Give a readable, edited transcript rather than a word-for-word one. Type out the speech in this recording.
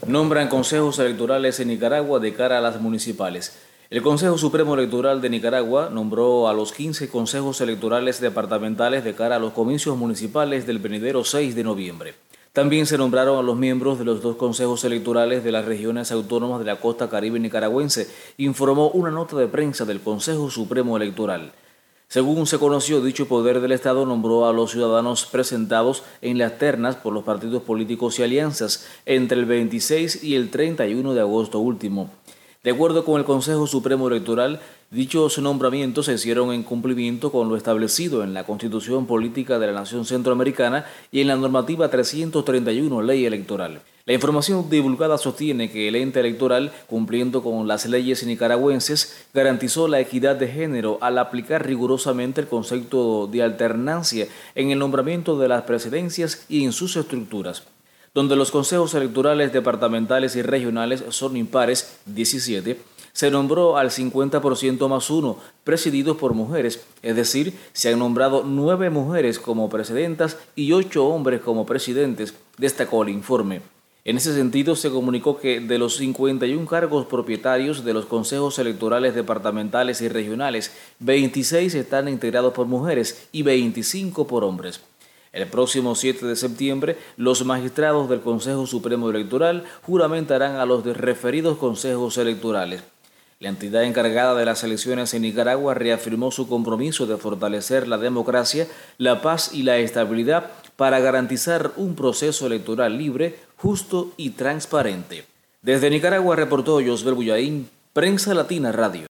Nombran consejos electorales en Nicaragua de cara a las municipales. El Consejo Supremo Electoral de Nicaragua nombró a los 15 consejos electorales departamentales de cara a los comicios municipales del venidero 6 de noviembre. También se nombraron a los miembros de los 2 consejos electorales de las regiones autónomas de la costa caribe nicaragüense, informó una nota de prensa del Consejo Supremo Electoral. Según se conoció, dicho poder del Estado nombró a los ciudadanos presentados en las ternas por los partidos políticos y alianzas entre el 26 y el 31 de agosto último. De acuerdo con el Consejo Supremo Electoral, dichos nombramientos se hicieron en cumplimiento con lo establecido en la Constitución Política de la Nación Centroamericana y en la normativa 331, Ley Electoral. La información divulgada sostiene que el ente electoral, cumpliendo con las leyes nicaragüenses, garantizó la equidad de género al aplicar rigurosamente el concepto de alternancia en el nombramiento de las presidencias y en sus estructuras. Donde los consejos electorales departamentales y regionales son impares, 17, se nombró al 50% más 1, presididos por mujeres, es decir, se han nombrado 9 mujeres como presidentas y 8 hombres como presidentes, destacó el informe. En ese sentido, se comunicó que de los 51 cargos propietarios de los consejos electorales departamentales y regionales, 26 están integrados por mujeres y 25 por hombres. El próximo 7 de septiembre, los magistrados del Consejo Supremo Electoral juramentarán a los referidos consejos electorales. La entidad encargada de las elecciones en Nicaragua reafirmó su compromiso de fortalecer la democracia, la paz y la estabilidad para garantizar un proceso electoral libre, justo y transparente. Desde Nicaragua reportó Josbel Bullaín, Prensa Latina Radio.